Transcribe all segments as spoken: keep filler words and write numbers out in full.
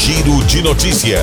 Giro de Notícia.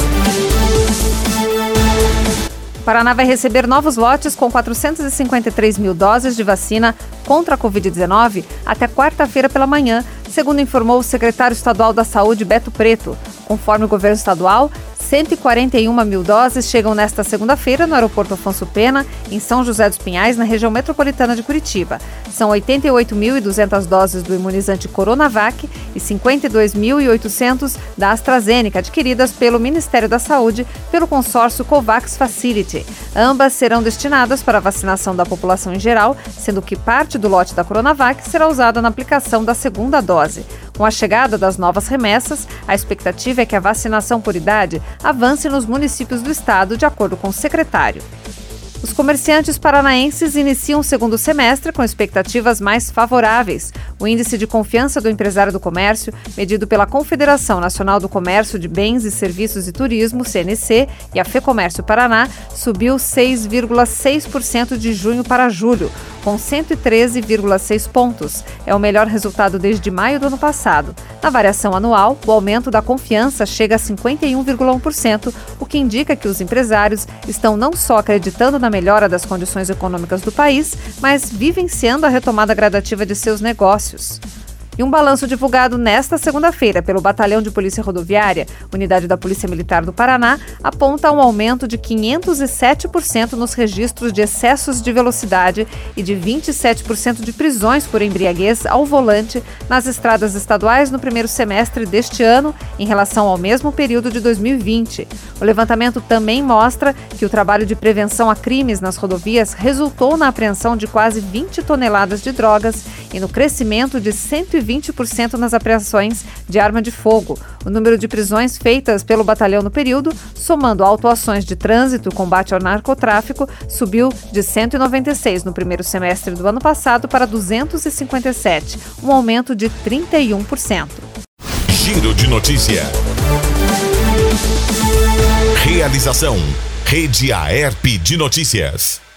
O Paraná vai receber novos lotes com quatrocentas e cinquenta e três mil doses de vacina contra a covid dezenove até quarta-feira pela manhã, segundo informou o secretário estadual da Saúde, Beto Preto. Conforme o governo estadual, cento e quarenta e uma mil doses chegam nesta segunda-feira no aeroporto Afonso Pena, em São José dos Pinhais, na região metropolitana de Curitiba. São oitenta e oito mil e duzentas doses do imunizante Coronavac e cinquenta e dois mil e oitocentas da AstraZeneca, adquiridas pelo Ministério da Saúde pelo consórcio COVAX Facility. Ambas serão destinadas para a vacinação da população em geral, sendo que parte do lote da Coronavac será usada na aplicação da segunda dose. Com a chegada das novas remessas, a expectativa é que a vacinação por idade avance nos municípios do estado, de acordo com o secretário. Os comerciantes paranaenses iniciam o segundo semestre com expectativas mais favoráveis. O índice de confiança do empresário do comércio, medido pela Confederação Nacional do Comércio de Bens e Serviços e Turismo, C N C, e a FEComércio Paraná, subiu seis vírgula seis por cento de junho para julho, com cento e treze vírgula seis pontos. É o melhor resultado desde maio do ano passado. Na variação anual, o aumento da confiança chega a cinquenta e um vírgula um por cento, o que indica que os empresários estão não só acreditando na melhora das condições econômicas do país, mas vivenciando a retomada gradativa de seus negócios. E um balanço divulgado nesta segunda-feira pelo Batalhão de Polícia Rodoviária, unidade da Polícia Militar do Paraná, aponta um aumento de quinhentos e sete por cento nos registros de excessos de velocidade e de vinte e sete por cento de prisões por embriaguez ao volante nas estradas estaduais no primeiro semestre deste ano, em relação ao mesmo período de dois mil e vinte. O levantamento também mostra que o trabalho de prevenção a crimes nas rodovias resultou na apreensão de quase vinte toneladas de drogas e no crescimento de cento e vinte por cento nas apreensões de arma de fogo. O número de prisões feitas pelo batalhão no período, somando autuações de trânsito e combate ao narcotráfico, subiu de cento e noventa e seis no primeiro semestre do ano passado para duzentos e cinquenta e sete, um aumento de trinta e um por cento. Giro de Notícia. Realização: Rede Aerp de Notícias.